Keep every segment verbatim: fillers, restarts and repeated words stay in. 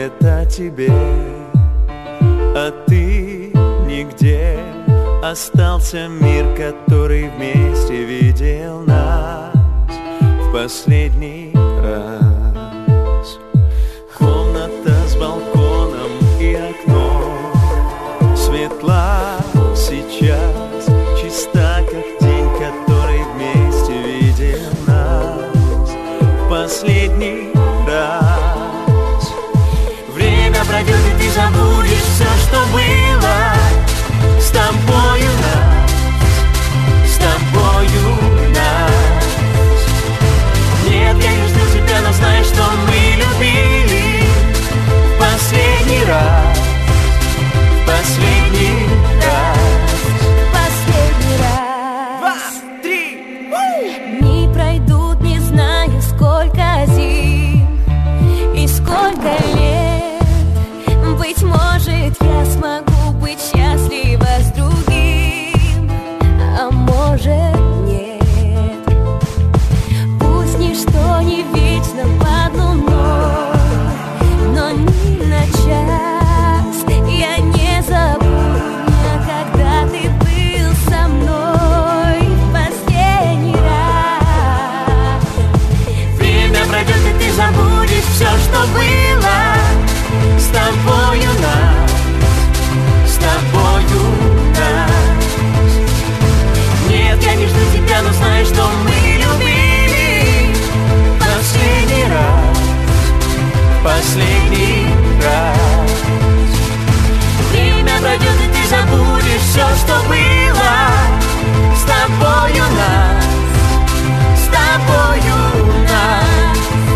думает о тебе, а ты нигде. Остался мир, который вместе видел нас в последний раз. Комната с балконом и окном светла сейчас, чиста, как день, который вместе видел нас в последний раз. Время пройдет, и ты забудешь все, что было с тобою нас, с тобою нас. Нет, я не жду тебя, но знай, что мы любили в последний раз, в последний раз, последний раз. Два, три. Дни пройдут, не знаю, сколько зим и сколько лет. Быть может, я смогу быть счастлива с другим, а может нет. Пусть ничто не вечно под луной, но ни на час я не забуду, когда ты был со мной в последний раз. Время пройдет, и ты забудешь все, что было с тобою нас, с тобою нас. Нет, я не жду тебя, но знай, что мы любили последний раз, последний раз. Время пройдет, и ты забудешь все, что было с тобою нас, с тобою нас.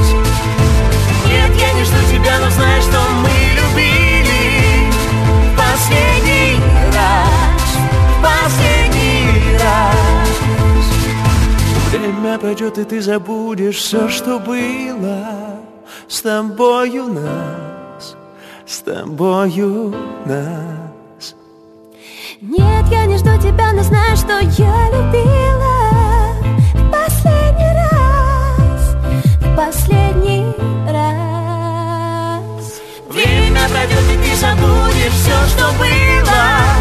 Нет, я не жду тебя, но знай, что мы любили последний раз, последний раз. Время пройдет, и ты забудешь все, что было с тобою нас, с тобою нас. Нет, я не жду тебя, но знай, что я любила в последний раз, в последний раз. Время пройдет, и ты забудешь все, что было